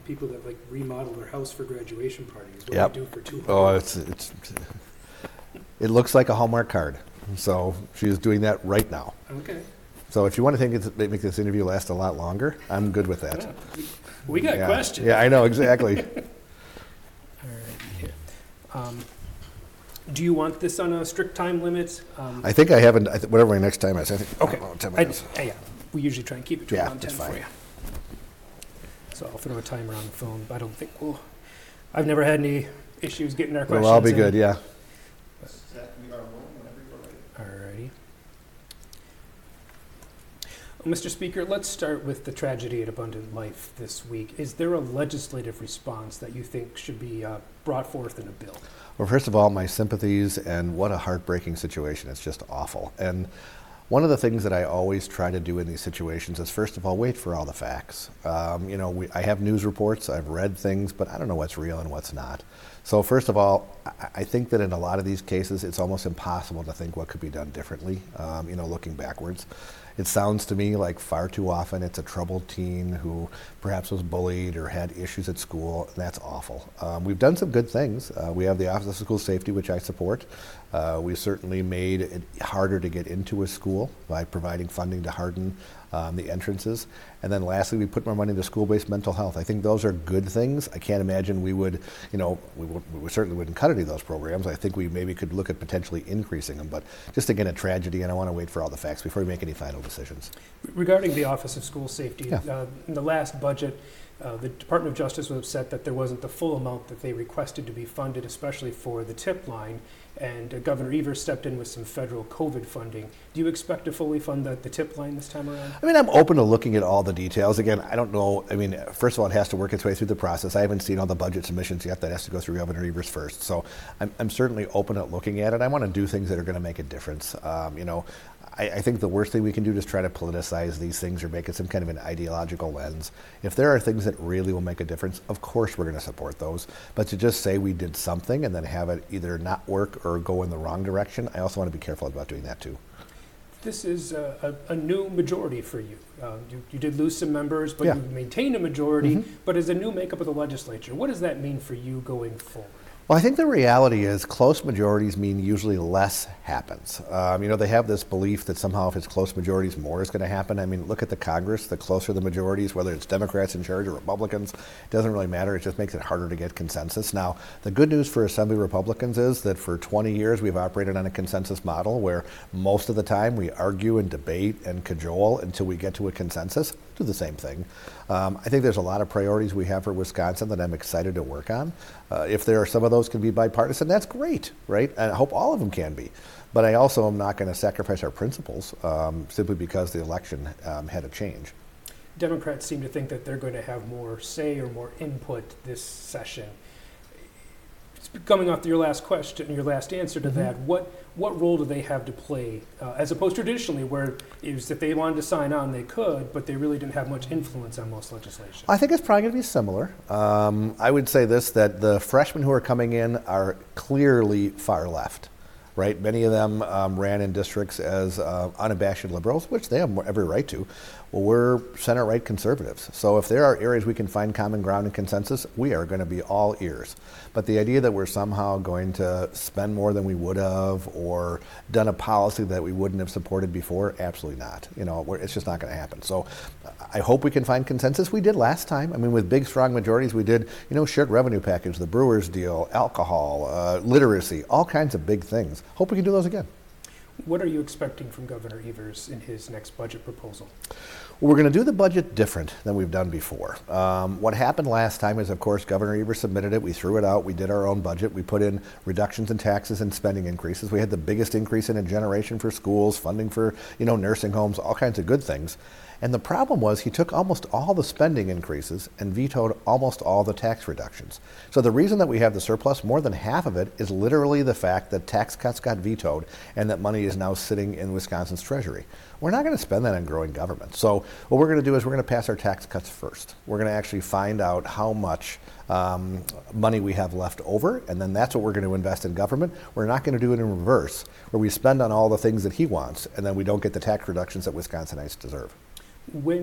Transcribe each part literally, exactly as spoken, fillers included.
people that like remodel their house for graduation parties. What Yep. do you do for two hundred? Oh, it's, it's, it looks like a Hallmark card. So she is doing that right now. Okay. So if you want to think it's, make this interview last a lot longer, I'm good with that. Yeah. We got yeah. questions. Yeah, I know, exactly. All right. Yeah. Um, do you want this on a strict time limit? Um, I think I haven't, I th- whatever my next time is, I think. okay. Oh, ten I, minutes. uh, yeah. We usually try and keep it to Yeah, around ten that's fine. for you. So I'll throw a timer on the phone. I don't think we'll. I've never had any issues getting our questions. Well, I'll be in. good, yeah. Alrighty. Well, Mister Speaker, let's start with the tragedy at Abundant Life this week. Is there a legislative response that you think should be uh, brought forth in a bill? Well, first of all, my sympathies, and what a heartbreaking situation. It's just awful. And one of the things that I always try to do in these situations is, first of all, wait for all the facts. Um, you know, we, I have news reports, I've read things, but I don't know what's real and what's not. So first of all, I, I think that in a lot of these cases, it's almost impossible to think what could be done differently, um, you know, looking backwards. It sounds to me like far too often it's a troubled teen who perhaps was bullied or had issues at school, and that's awful. Um, we've done some good things. Uh, we have the Office of School Safety, which I support. Uh, we certainly made it harder to get into a school by providing funding to harden um, the entrances. And then lastly, we put more money into school-based mental health. I think those are good things. I can't imagine we would, you know, we, would, we certainly wouldn't cut any of those programs. I think we maybe could look at potentially increasing them, but just again, a tragedy, and I want to wait for all the facts before we make any final decisions. Regarding the Office of School Safety, Yeah. uh, in the last budget, uh, the Department of Justice was upset that there wasn't the full amount that they requested to be funded, especially for the tip line. And uh, Governor Evers stepped in with some federal COVID funding. Do you expect to fully fund the, the tip line this time around? I mean, I'm open to looking at all the details. Again, I don't know. I mean, first of all, it has to work its way through the process. I haven't seen all the budget submissions yet. That has to go through Governor Evers first. So I'm, I'm certainly open at looking at it. I want to do things that are going to make a difference. Um, you know, I, I think the worst thing we can do is try to politicize these things or make it some kind of an ideological lens. If there are things that really will make a difference, of course we're going to support those. But to just say we did something and then have it either not work or go in the wrong direction, I also want to be careful about doing that too. This is a, a, a new majority for you. Uh, you. You did lose some members, but Yeah. you maintained a majority. Mm-hmm. But as a new makeup of the legislature, what does that mean for you going forward? Well, I think the reality is close majorities mean usually less happens. Um, you know, they have this belief that somehow if it's close majorities, more is going to happen. I mean, look at the Congress. The closer the majorities, whether it's Democrats in charge or Republicans, it doesn't really matter. It just makes it harder to get consensus. Now, the good news for Assembly Republicans is that for twenty years we've operated on a consensus model where most of the time we argue and debate and cajole until we get to a consensus. Do the same thing. Um, I think there's a lot of priorities we have for Wisconsin that I'm excited to work on. Uh, if there are some of those can be bipartisan, that's great, right? And I hope all of them can be. But I also am not going to sacrifice our principles um, simply because the election um, had a change. Democrats seem to think that they're going to have more say or more input this session. Coming off your last question, your last answer to Mm-hmm. that, what what role do they have to play, uh, as opposed to traditionally, where it was if they wanted to sign on, they could, but they really didn't have much influence on most legislation? I think it's probably going to be similar. Um, I would say this, that the freshmen who are coming in are clearly far left, right? Many of them um, ran in districts as uh, unabashed liberals, which they have every right to. Well, we're center-right conservatives. So if there are areas we can find common ground and consensus, we are going to be all ears. But the idea that we're somehow going to spend more than we would have or done a policy that we wouldn't have supported before, absolutely not. You know, we're, it's just not going to happen. So I hope we can find consensus. We did last time. I mean, with big, strong majorities, we did, you know, shared revenue package, the Brewers deal, alcohol, uh, literacy, all kinds of big things. Hope we can do those again. What are you expecting from Governor Evers in his next budget proposal? We're going to do the budget different than we've done before. Um, what happened last time is, of course, Governor Evers submitted it. We threw it out. We did our own budget. We put in reductions in taxes and spending increases. We had the biggest increase in a generation for schools, funding for, you know, nursing homes, all kinds of good things. And the problem was he took almost all the spending increases and vetoed almost all the tax reductions. So the reason that we have the surplus, more than half of it, is literally the fact that tax cuts got vetoed and that money is now sitting in Wisconsin's treasury. We're not going to spend that on growing government. So what we're going to do is we're going to pass our tax cuts first. We're going to actually find out how much um, money we have left over, and then that's what we're going to invest in government. We're not going to do it in reverse, where we spend on all the things that he wants, and then we don't get the tax reductions that Wisconsinites deserve. When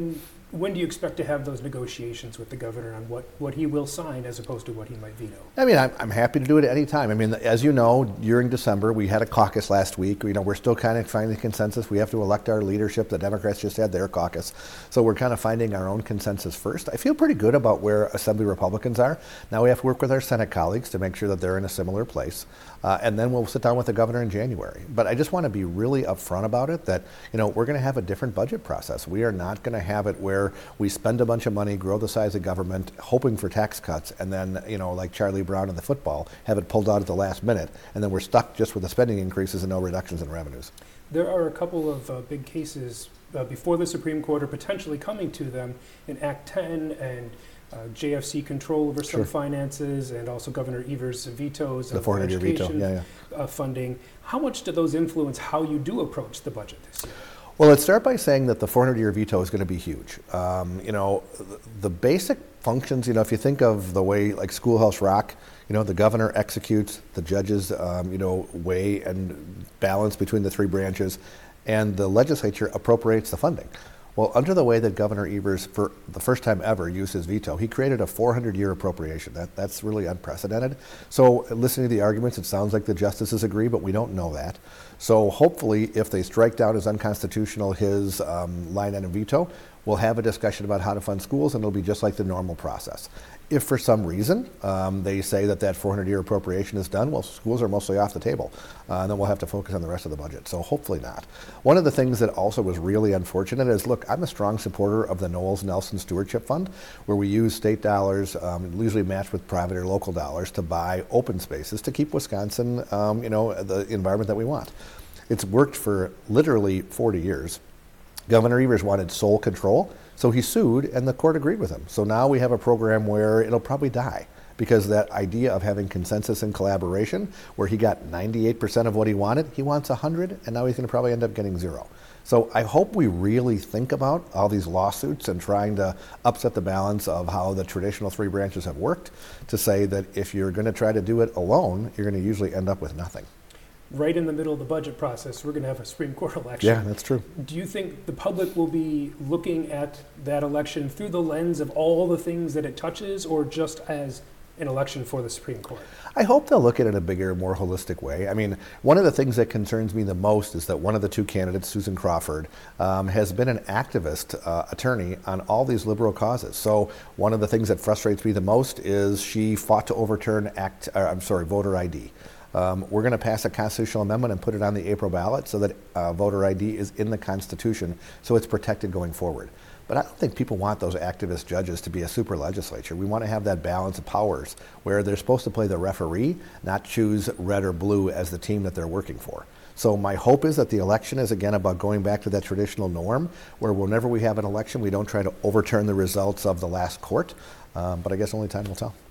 When do you expect to have those negotiations with the governor on what, what he will sign as opposed to what he might veto? I mean, I'm, I'm happy to do it at any time. I mean, as you know, during December, we had a caucus last week. You know, we're still kind of finding consensus. We have to elect our leadership. The Democrats just had their caucus. So we're kind of finding our own consensus first. I feel pretty good about where Assembly Republicans are. Now we have to work with our Senate colleagues to make sure that they're in a similar place. Uh, and then we'll sit down with the governor in January. But I just want to be really upfront about it that, you know, we're going to have a different budget process. We are not going to have it where we spend a bunch of money, grow the size of government, hoping for tax cuts, and then, you know, like Charlie Brown in the football, have it pulled out at the last minute, and then we're stuck just with the spending increases and no reductions in revenues. There are a couple of uh, big cases uh, before the Supreme Court, or potentially coming to them, in Act ten and uh, J F C control over some Sure. finances, and also Governor Evers' vetoes The of four hundred year veto, education yeah, yeah. Uh, funding. How much do those influence how you do approach the budget this year? Well, let's start by saying that the four hundred year veto is going to be huge. Um, you know, the, the basic functions, you know, if you think of the way like Schoolhouse Rock, you know, the governor executes, the judges, um, you know, weigh and balance between the three branches, and the legislature appropriates the funding. Well, under the way that Governor Evers, for the first time ever, used his veto, he created a four hundred year appropriation. That, that's really unprecedented. So listening to the arguments, it sounds like the justices agree, but we don't know that. So hopefully, if they strike down as unconstitutional his um, line item veto, we'll have a discussion about how to fund schools, and it'll be just like the normal process. If for some reason um, they say that that four hundred year appropriation is done, well, schools are mostly off the table. Uh, and then we'll have to focus on the rest of the budget. So hopefully not. One of the things that also was really unfortunate is, look, I'm a strong supporter of the Knowles Nelson Stewardship Fund, where we use state dollars, um, usually matched with private or local dollars, to buy open spaces to keep Wisconsin, um, you know, the environment that we want. It's worked for literally forty years. Governor Evers wanted sole control, so he sued, and the court agreed with him. So now we have a program where it'll probably die, because that idea of having consensus and collaboration, where he got ninety-eight percent of what he wanted, he wants one hundred, and now he's going to probably end up getting zero. So I hope we really think about all these lawsuits and trying to upset the balance of how the traditional three branches have worked, to say that if you're going to try to do it alone, you're going to usually end up with nothing. Right in the middle of the budget process, we're going to have a Supreme Court election. Yeah, that's true. Do you think the public will be looking at that election through the lens of all the things that it touches, or just as an election for the Supreme Court? I hope they'll look at it in a bigger, more holistic way. I mean, one of the things that concerns me the most is that one of the two candidates, Susan Crawford, um, has been an activist uh, attorney on all these liberal causes. So one of the things that frustrates me the most is she fought to overturn Act, or, I'm sorry, voter I D. Um, we're going to pass a constitutional amendment and put it on the April ballot so that uh, voter I D is in the Constitution, so it's protected going forward. But I don't think people want those activist judges to be a super legislature. We want to have that balance of powers where they're supposed to play the referee, not choose red or blue as the team that they're working for. So my hope is that the election is, again, about going back to that traditional norm, where whenever we have an election, we don't try to overturn the results of the last court. Um, but I guess only time will tell.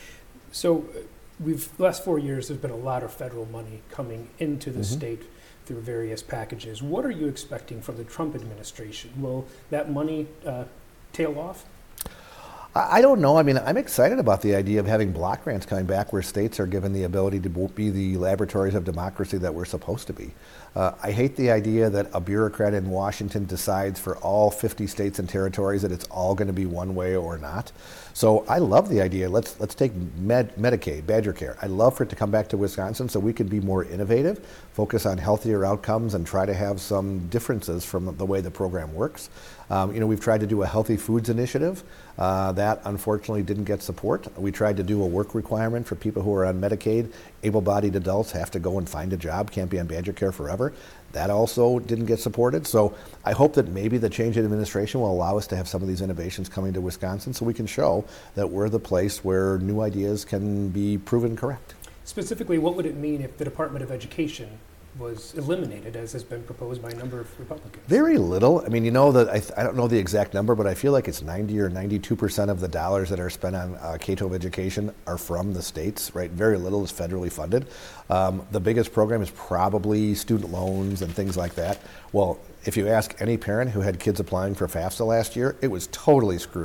So we've, the last four years, there's been a lot of federal money coming into the Mm-hmm. state through various packages. What are you expecting from the Trump administration? Will that money uh, tail off? I I don't know. I mean, I'm excited about the idea of having block grants coming back, where states are given the ability to be the laboratories of democracy that we're supposed to be. Uh, I hate the idea that a bureaucrat in Washington decides for all fifty states and territories that it's all going to be one way or not. So I love the idea. Let's let's take Med, Medicaid, Badger Care. I'd love for it to come back to Wisconsin so we could be more innovative, focus on healthier outcomes, and try to have some differences from the way the program works. Um, you know, we've tried to do a healthy foods initiative. Uh, that unfortunately didn't get support. We tried to do a work requirement for people who are on Medicaid. Able-bodied adults have to go and find a job, can't be on Badger Care forever. That also didn't get supported. So I hope that maybe the change in administration will allow us to have some of these innovations coming to Wisconsin so we can show that we're the place where new ideas can be proven correct. Specifically, what would it mean if the Department of Education was eliminated, as has been proposed by a number of Republicans? Very little. I mean, you know, that I, th- I don't know the exact number, but I feel like it's ninety or ninety-two percent of the dollars that are spent on uh, K twelve education are from the states, right? Very little is federally funded. Um, the biggest program is probably student loans and things like that. Well, if you ask any parent who had kids applying for FAFSA last year, it was totally screwed up.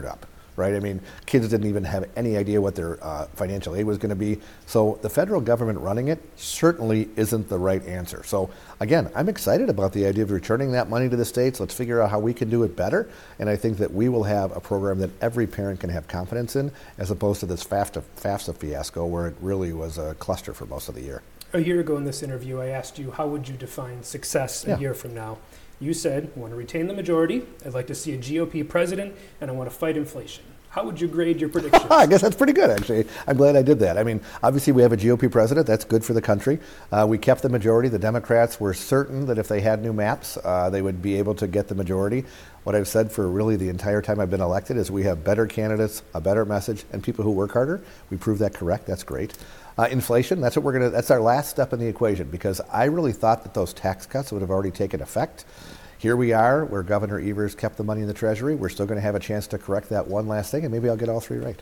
right? I mean, kids didn't even have any idea what their uh, financial aid was going to be. So the federal government running it certainly isn't the right answer. So again, I'm excited about the idea of returning that money to the states. Let's figure out how we can do it better. And I think that we will have a program that every parent can have confidence in, as opposed to this FAFSA, FAFSA fiasco where it really was a cluster for most of the year. A year ago in this interview, I asked you, how would you define success a Yeah. year from now? You said, I want to retain the majority, I'd like to see a G O P president, and I want to fight inflation. How would you grade your predictions? I guess that's pretty good, actually. I'm glad I did that. I mean, obviously we have a G O P president. That's good for the country. Uh, we kept the majority. The Democrats were certain that if they had new maps, uh, they would be able to get the majority. What I've said for really the entire time I've been elected is we have better candidates, a better message, and people who work harder. We proved that correct. That's great. Uh, inflation, that's what we're going to, that's our last step in the equation, because I really thought that those tax cuts would have already taken effect. Here we are, where Governor Evers kept the money in the Treasury. We're still going to have a chance to correct that one last thing, and maybe I'll get all three right.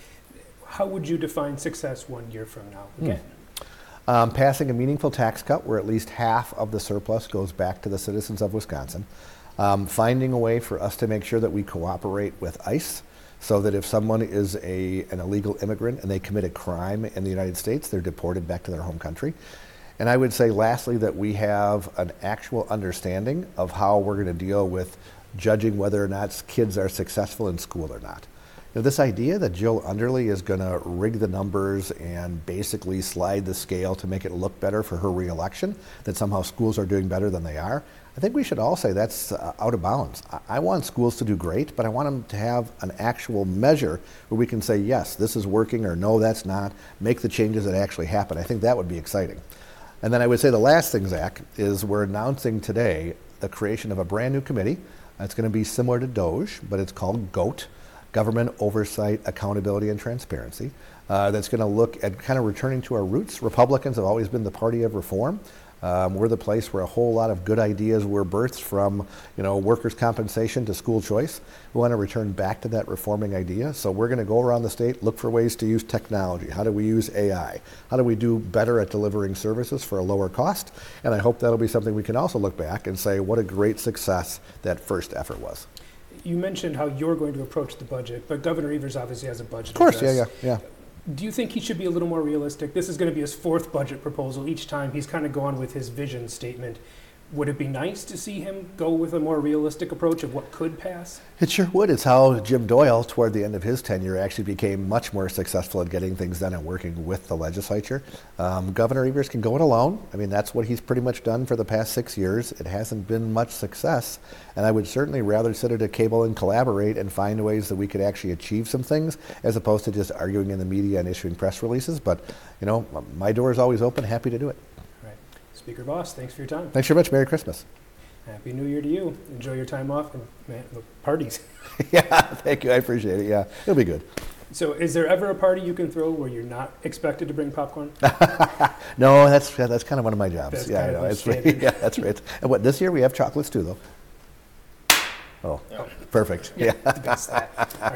How would you define success one year from now? Again, Hmm. Um, passing a meaningful tax cut where at least half of the surplus goes back to the citizens of Wisconsin. Um, finding a way for us to make sure that we cooperate with ICE, so that if someone is a, an illegal immigrant and they commit a crime in the United States, they're deported back to their home country. And I would say lastly that we have an actual understanding of how we're going to deal with judging whether or not kids are successful in school or not. You know, this idea that Jill Underly is going to rig the numbers and basically slide the scale to make it look better for her reelection, that somehow schools are doing better than they are, I think we should all say that's uh, out of bounds. I, I want schools to do great, but I want them to have an actual measure where we can say, yes, this is working, or no, that's not, make the changes that actually happen. I think that would be exciting. And then I would say the last thing, Zach, is we're announcing today the creation of a brand new committee. It's going to be similar to DOGE, but it's called GOAT, Government Oversight, Accountability, and Transparency. Uh, that's going to look at kind of returning to our roots. Republicans have always been the party of reform. Um, we're the place where a whole lot of good ideas were birthed, from, you know, workers' compensation to school choice. We want to return back to that reforming idea. So we're going to go around the state, look for ways to use technology. How do we use A I? How do we do better at delivering services for a lower cost? And I hope that'll be something we can also look back and say what a great success that first effort was. you mentioned how you're going to approach the budget, but Governor Evers obviously has a budget. Of course, yeah, address. yeah, yeah. Do you think he should be a little more realistic? This is going to be his fourth budget proposal. Each time he's kind of gone with his vision statement. Would it be nice to see him go with a more realistic approach of what could pass? It sure would. It's how Jim Doyle, toward the end of his tenure, actually became much more successful at getting things done and working with the legislature. Um, Governor Evers can go it alone. I mean, that's what he's pretty much done for the past six years. It hasn't been much success, and I would certainly rather sit at a table and collaborate and find ways that we could actually achieve some things, as opposed to just arguing in the media and issuing press releases. But, you know, my door is always open. Happy to do it. Speaker Voss, thanks for your time. Thanks very much. Merry Christmas. Happy New Year to you. Enjoy your time off and man, the parties. Yeah, thank you. I appreciate it. Yeah, it'll be good. So is there ever a party you can throw where you're not expected to bring popcorn? No, that's that's kind of one of my jobs. That's yeah, kind I know. of It's, standard. yeah, that's right. And what, this year we have chocolates too, though? Oh, Oh. perfect. Yeah, Yeah. that's that. All right.